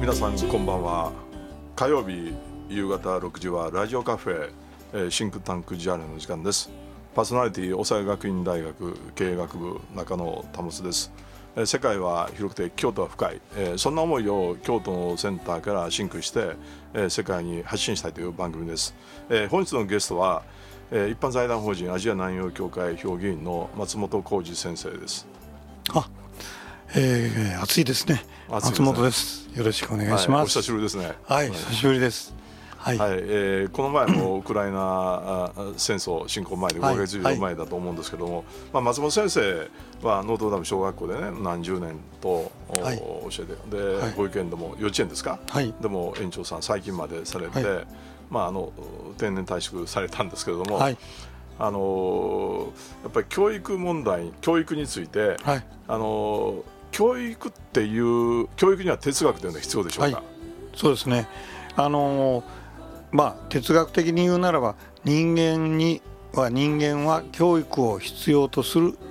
皆さんこんばんは。火曜日夕方6時はラジオカフェ、シンクタンクジャーナルの時間です。パーソナリティ大阪学院大学経営学部中野保です。世界は広くて京都は深い、そんな思いを京都のセンターからシンクして、世界に発信したいという番組です。本日のゲストは、一般財団法人アジア南洋協会評議員の松本浩二先生です。 暑いですね。松本です。よろしくお願いします。 お久しぶりですね。 久しぶりです。 この前のウクライナ戦争進行前で5ヶ月以上前だと思うんですけども、松本先生はノートルダム小学校でね何十年と教えて、で、保育園でも幼稚園ですか、でも園長さん最近までされて、定年退職されたんですけれども、やっぱり教育問題、教育について、教育には哲学というのは必要でしょうか。 そうですね。哲学的に言うならば人間は教育を必要とする、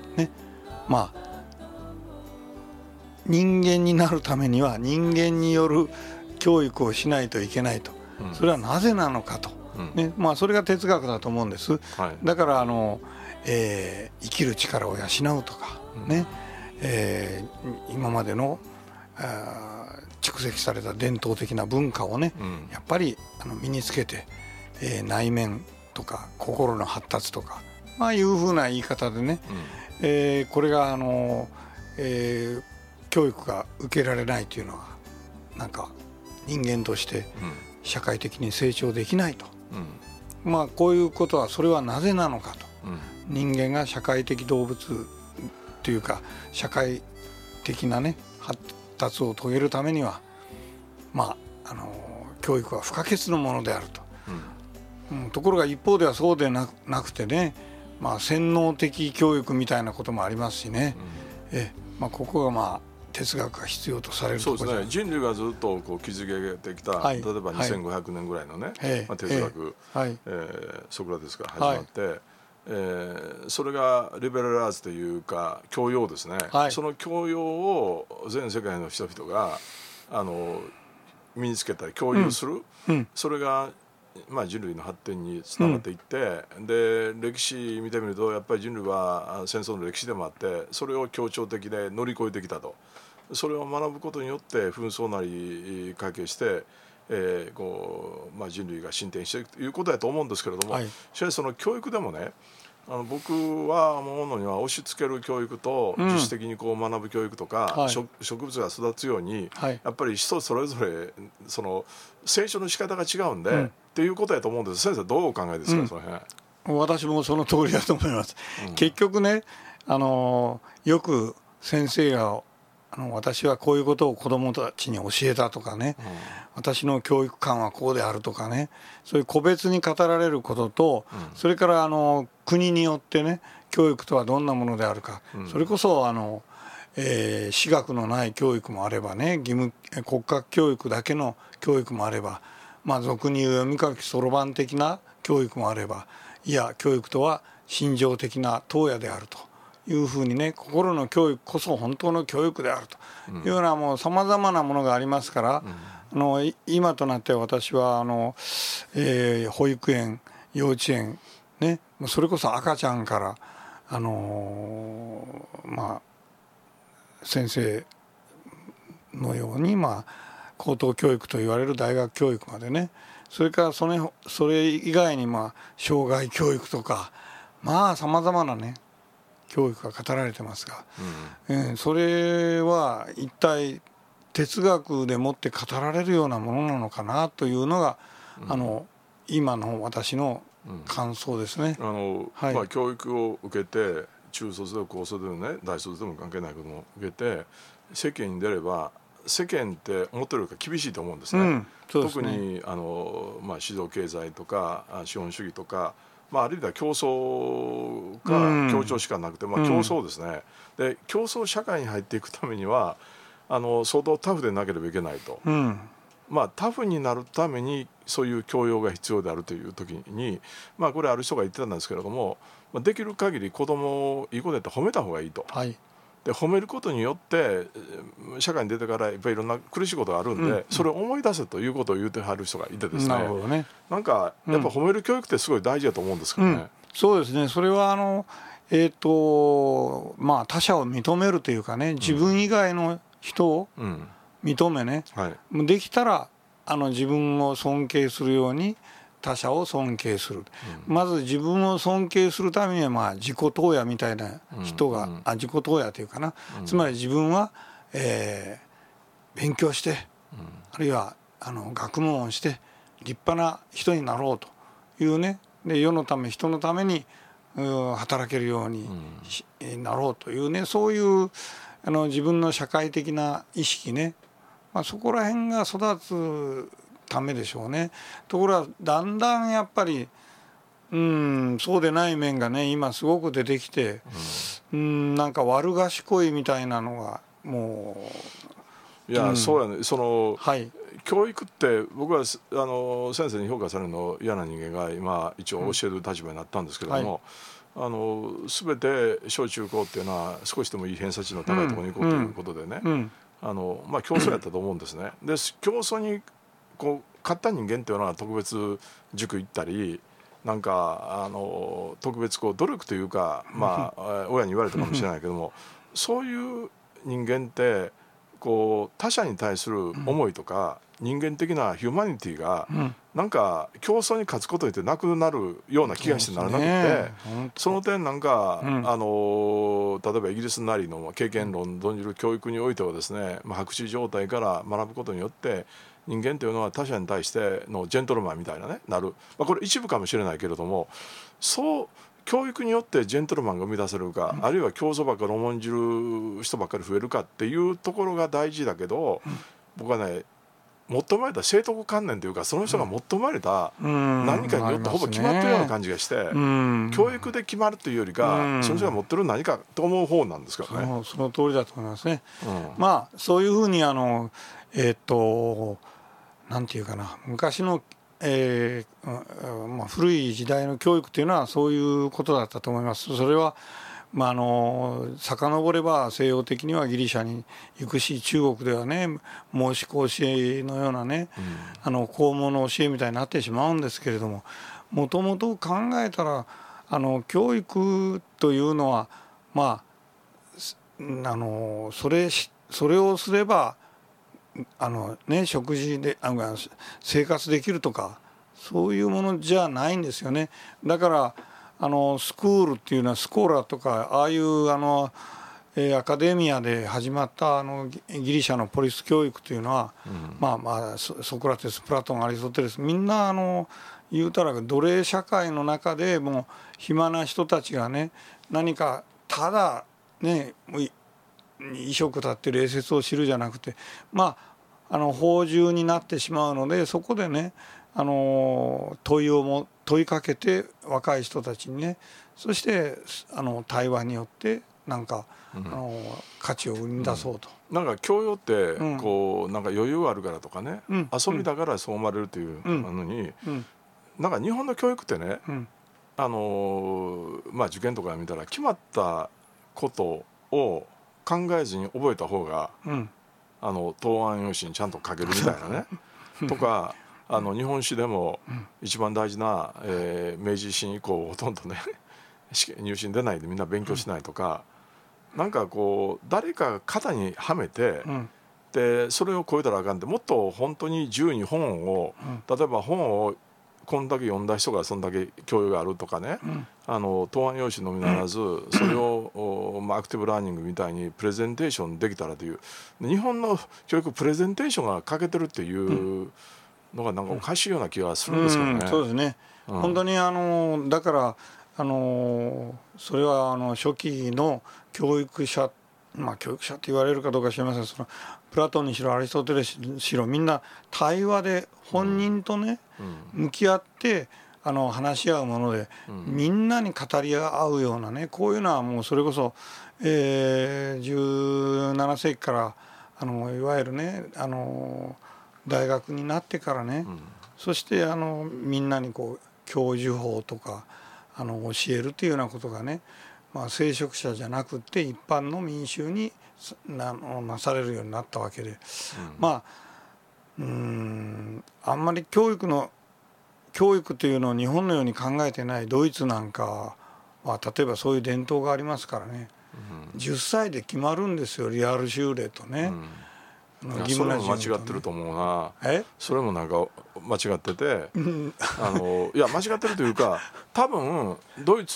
人間になるためには人間による教育をしないといけないと、それはなぜなのかと、それが哲学だと思うんです。だから生きる力を養うとかね、今までの蓄積された伝統的な文化をね、やっぱり身につけて、内面とか心の発達とか、いうふうな言い方でね、これが教育が受けられないというのはなんか人間として社会的に成長できないと、こういうことはそれはなぜなのかと、人間が社会的動物というか社会的なね発達を遂げるためには教育は不可欠のものであると、ところが一方ではそうでなくてね、洗脳的教育みたいなこともありますしね、ここが哲学が必要とされるところそうですね。人類がずっと築けてきた、例えば2500年ぐらいのね、哲学、ソクラテスから始まって、それがリベラルアーツというか教養ですね、その教養を全世界の人々が身につけたり共有する、それが、人類の発展につながっていって、で歴史見てみるとやっぱり人類は戦争の歴史でもあってそれを協調的で乗り越えてきたと。それを学ぶことによって紛争なり解決して、人類が進展していくということだと思うんですけれども、しかしその教育でもね、僕は思うのには押し付ける教育と自主的に学ぶ教育とか、植物が育つように、やっぱり人それぞれその成長の仕方が違うんで、っていうことだと思うんです。先生どうお考えですか、その辺。 私もその通りだと思います。結局ね、よく先生が私はこういうことを子どもたちに教えたとかね、私の教育観はこうであるとかね、そういう個別に語られることと、それから国によってね教育とはどんなものであるか、それこそ私学のない教育もあればね、国家教育だけの教育もあれば、俗に言う読み書きそろばん的な教育もあれば、いや教育とは心情的な当野であるというふうにね、心の教育こそ本当の教育であるというようなもうさまざまなものがありますから、今となって私は保育園幼稚園ね、それこそ赤ちゃんから先生のように高等教育と言われる大学教育までね、それからそれ以外に障害教育とかさまざまなね教育が語られてますが、それは一体哲学でもって語られるようなものなのかなというのが、今の私の感想ですね。 教育を受けて中卒でも高卒でもね大卒でも関係ないことも受けて世間に出れば世間って思ってるよりか厳しいと思うんですね。特に市場経済とか資本主義とか、あるいは競争か協調しかなくて、競争ですね。で競争社会に入っていくためには相当タフでなければいけないと、タフになるためにそういう教養が必要であるという時に、これある人が言ってたんですけれども、できる限り子供をいい子でって褒めた方がいいと、 で褒めることによって社会に出てからやっぱりいろんな苦しいことがあるんで、それを思い出せということを言ってはる人がいてですね、 なるほどね。 なんかやっぱ褒める教育ってすごい大事だと思うんですけどね。 そうですね。それはまあ他者を認めるというかね、自分以外の人を認めね、できたら自分を尊敬するように他者を尊敬する、まず自分を尊敬するためにはまあ自己投影みたいな人が、自己投影というかな、つまり自分は、勉強して、あるいは学問をして立派な人になろうというね、で世のため人のために働けるようになろうというね、そういう自分の社会的な意識ね、まあ、そこら辺が育つためでしょうね。ところがだんだんやっぱりそうでない面がね今すごく出てきて、なんか悪賢いみたいなのがもういや、そうやね。教育って僕は先生に評価されるの嫌な人間が今一応教える立場になったんですけれども、全て小中高っていうのは少しでもいい偏差値の高いところに行こうということでね、競争やったと思うんですね。で競争にこう勝った人間っていうのは特別塾行ったりなんか特別こう努力というか、親に言われたかもしれないけどもそういう人間ってこう他者に対する思いとか、人間的なヒューマニティがなんか競争に勝つことってなくなるような気がしてならなくて、その点なんか、例えばイギリスなりの経験論論じる教育においてはですね、白紙状態から学ぶことによって人間というのは他者に対してのジェントルマンみたいなねなる、これ一部かもしれないけれども、そう教育によってジェントルマンが生み出せるか、あるいは競争ばっかり重んじる人ばっかり増えるかっていうところが大事だけど、僕はね求められた聖徳観念というかその人が求められた何かによってほぼ決まってるような感じがして、教育で決まるというよりか、その人が持ってる何かと思う方なんですけどね。 その通りだと思いますね。まあそういうふうになんていうかな、昔の古い時代の教育というのはそういうことだったと思います。それは遡れば西洋的にはギリシャに行くし、中国ではね孟子講師のようなね、孔門の教えみたいになってしまうんですけれども、もともと考えたら教育というのはそれをすれば食事で生活できるとかそういうものじゃないんですよね。だからスクールっていうのはスコーラとかああいうアカデミアで始まったギリシャのポリス教育というのは、ソクラテス、プラトン、アリストテレスみんな言うたら奴隷社会の中でもう暇な人たちがね何かただね衣食立って礼節を知るじゃなくて放縦になってしまうので、そこでね問いかけて若い人たちにね、そして対話によってなんか価値を生み出そうと。 なんか教養ってこうなんか余裕あるからとかね、遊びだからそう思われるというのに、なんか日本の教育ってね、受験とか見たら決まったことを考えずに覚えた方が、答案用紙にちゃんと書けるみたいなねとか日本史でも一番大事な、明治維新以降ほとんどね入試に出ないでみんな勉強しないとか、なんかこう誰かが肩にはめて、でそれを超えたらあかんって、もっと本当に自由に本を、例えば本をこんだけ読んだ人がそんだけ教養があるとかね、答案用紙のみならずそれを、アクティブラーニングみたいにプレゼンテーションできたらという、日本の教育プレゼンテーションが欠けてるっていうのがなんかおかしいような気がするんですけどね。 そうですね、本当にだからそれは初期の教育者教育者って言われるかどうか知りません。そのプラトンにしろアリストテレスにしろみんな対話で本人とね、向き合って話し合うもので、みんなに語り合うようなね、こういうのはもうそれこそ、17世紀からいわゆるね大学になってからね、そしてみんなにこう教授法とか教えるというようなことがね聖職者じゃなくて一般の民衆になされるようになったわけで、あんまり教育というのを日本のように考えてないドイツなんかは例えばそういう伝統がありますからね、10歳で決まるんですよ、リアル修例とね。 それも間違ってると思うな。それもなんか間違ってていや間違ってるというか、多分ドイツ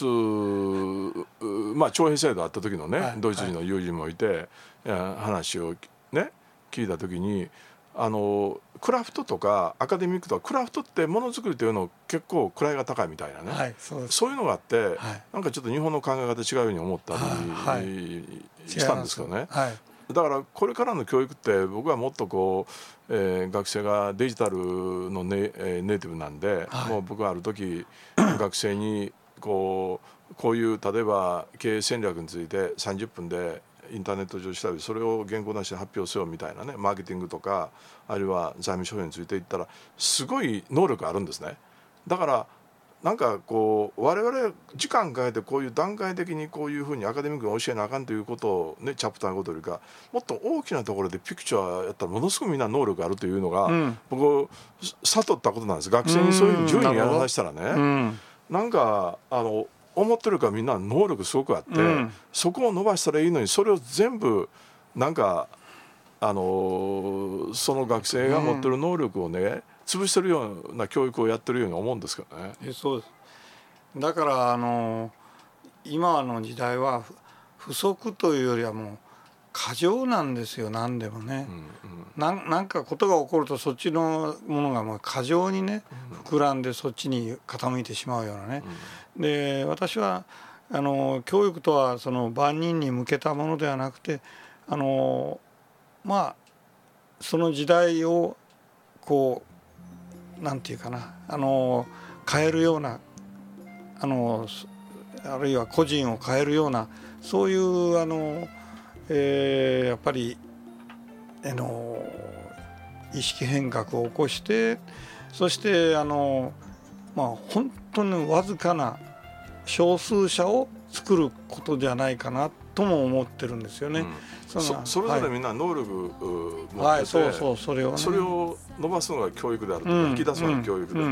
徴兵制度あった時のね、ドイツ人の友人もいて話をね聞いた時に、クラフトとかアカデミックとか、クラフトってものづくりというの結構位が高いみたいなね、そういうのがあって、なんかちょっと日本の考え方違うように思ったりしたんですけどね。だからこれからの教育って僕はもっと学生がデジタルのネイティブなんで、もう僕はある時学生にこういう例えば経営戦略について30分でインターネット上調べてそれを原稿なしで発表せよみたいなね、マーケティングとかあるいは財務諸表について言ったらすごい能力あるんですね。だからなんか我々時間かけてこういう段階的にこういうふうにアカデミックに教えなあかんということをね、チャプターごとよりかもっと大きなところでピクチャーやったらものすごくみんな能力あるというのが、僕悟ったことなんです。学生にそういう順位やらさせたらね、なんか思ってるからみんな能力すごくあって、そこを伸ばしたらいいのに、それを全部なんかその学生が持ってる能力をね、潰してるような教育をやってるように思うんですけどね。 そうです。だから今の時代は不足というよりはもう過剰なんですよ、何でもね。なんかことが起こるとそっちのものがもう過剰にね膨らんでそっちに傾いてしまうようなね。で私は教育とはその万人に向けたものではなくてその時代をなんていうかな変えるようなあるいは個人を変えるようなそういうやっぱり意識変革を起こして、そして本当にわずかな少数者を作ることじゃないかなとも思ってるんですよね。 それぞれみんな能力持ってて、それを伸ばすのが教育であるとか、引き出すのが教育であって、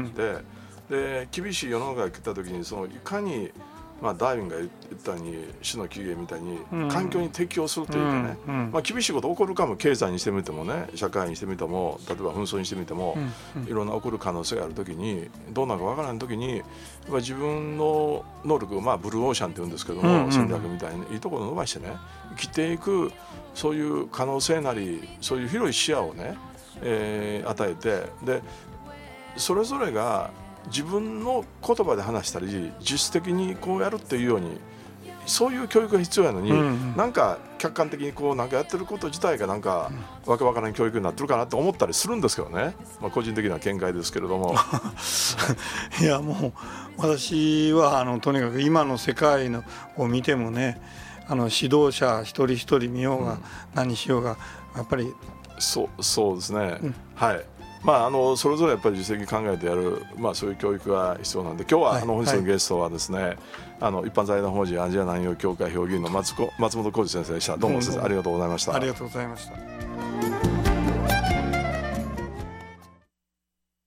で厳しい世の中が来た時にいかにダーウィンが言ったように種の起源みたいに環境に適応するというかね、厳しいこと起こるかも、経済にしてみてもね、社会にしてみても、例えば紛争にしてみても、いろんな起こる可能性がある時にどうなるかわからない時に自分の能力、ブルーオーシャンって言うんですけども、戦略みたいにいいところを伸ばしてね生きていく、そういう可能性なりそういう広い視野をね、与えて、でそれぞれが自分の言葉で話したり実質的にこうやるっていうように、そういう教育が必要なのに、なんか客観的になんかやってること自体がなんかわけわからない教育になってるかなと思ったりするんですけどね、個人的な見解ですけれどもいやもう私はとにかく今の世界を見てもね、指導者一人一人見ようが何しようがやっぱりそうですね、はい。それぞれやっぱり実績考えてやる、そういう教育が必要なんで、今日は本日のゲストはですね、一般財団法人アジア南洋協会評議員の松本浩二先生でした。どうも先生ありがとうございました。 ありがとうございました。